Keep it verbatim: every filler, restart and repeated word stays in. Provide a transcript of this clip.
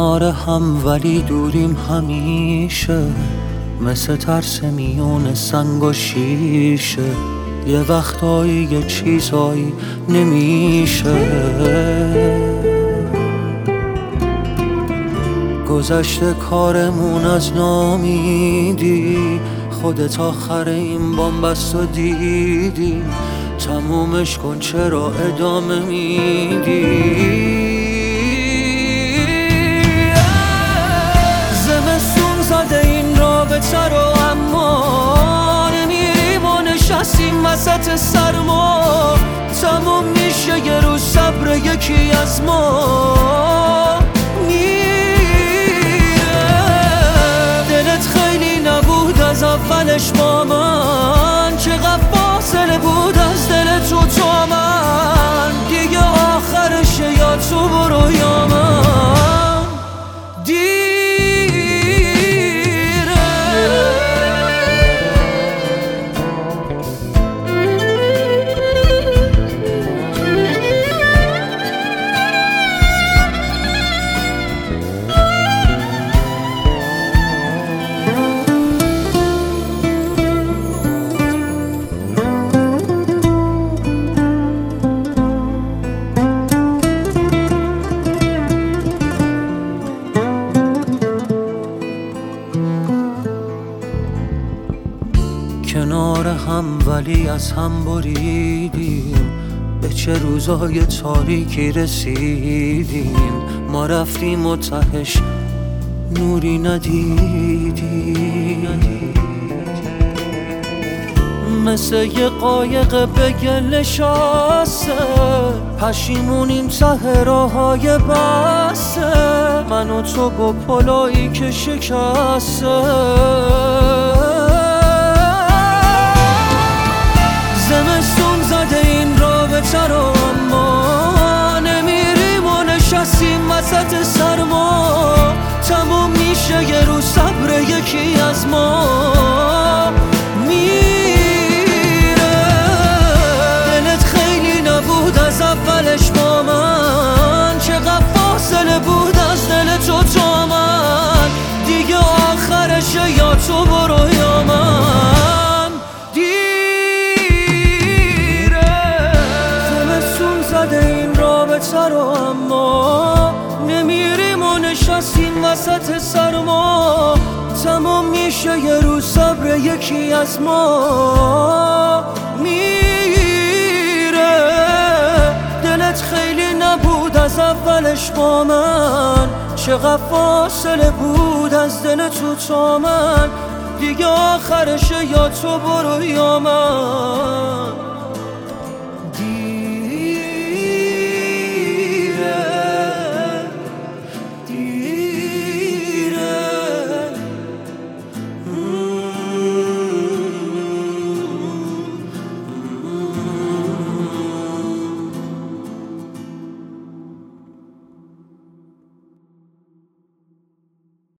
کنار هم ولی دوریم همیشه، مثل ترس میون سنگ و شیشه. یه وقتایی یه چیزایی نمیشه. گذشته کارمون از نامیدی، خودت آخر این بامبست و دیدی. تمومش کن چرا ادامه میدی؟ زمستون زده این رابطه رو، اما نمیریم و نشستیم وسط سرما. تموم میشه یه روز صبر یکی از ما میره. دلت خیلی نبود از اولش با من، چقدر فاصله بود از دل تو تا من. دیگه آخرشه یا تو برو یا من. دیره کنار هم ولی از هم بریدیم، به چه روزای تاریکی رسیدیم. ما رفتیم و تهش نوری ندیدیم. مثل یه قایق به گل نشسته، پشیمونیم ته راههای بسته. من و تو با پلایی که شکسته. زمستون زده این رابطه رو، اما نمیریم و نشستیم وسط سرما. تموم میشه یه روز صبر یکی از ما میره. دلت خیلی نبود از اولش با من، چقدر فاصله بود از دل تو تا من. دیگه آخرشه یا تو برو یا من. رو اما نمیریم و نشستیم وسط سرما. تمام میشه یه روز صبر یکی از ما میره. دلت خیلی نبود از اولش با من، چقدر فاصله بود از دل تو تا من. دیگه آخرشه یا تو برو یا من.